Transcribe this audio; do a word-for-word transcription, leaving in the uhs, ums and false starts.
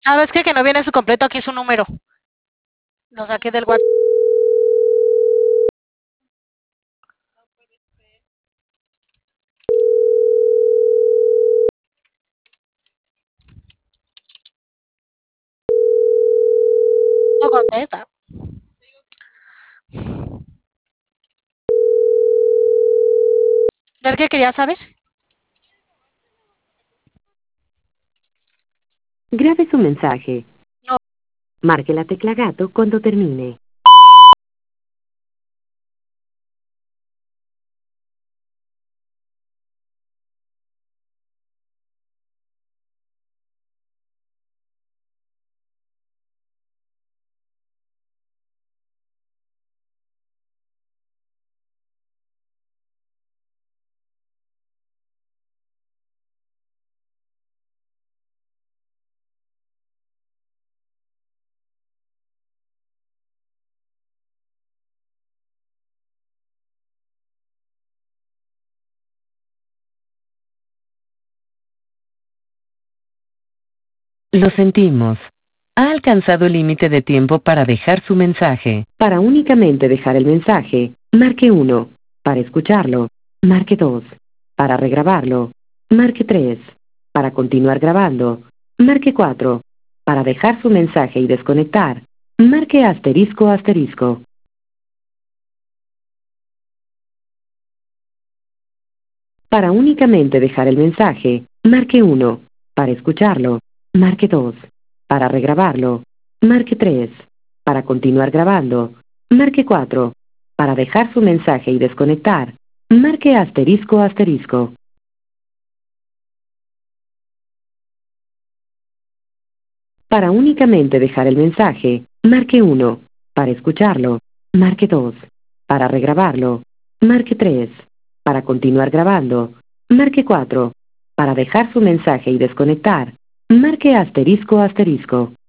¿Sabes qué? Que no viene su completo, aquí su número. Lo saqué del WhatsApp. No contesta. ¿Del qué quería saber? Grabe su mensaje. No. Marque la tecla gato cuando termine. Lo sentimos. Ha alcanzado el límite de tiempo para dejar su mensaje. Para únicamente dejar el mensaje, marque uno. Para escucharlo, marque dos. Para regrabarlo, marque tres. Para continuar grabando, marque cuatro. Para dejar su mensaje y desconectar, marque asterisco asterisco. Para únicamente dejar el mensaje, marque uno. Para escucharlo, marque dos. Para regrabarlo, marque tres. Para continuar grabando, marque cuatro. Para dejar su mensaje y desconectar, marque asterisco asterisco. Para únicamente dejar el mensaje, marque uno. Para escucharlo, marque dos. Para regrabarlo, marque tres. Para continuar grabando, marque cuatro. Para dejar su mensaje y desconectar, marque asterisco asterisco.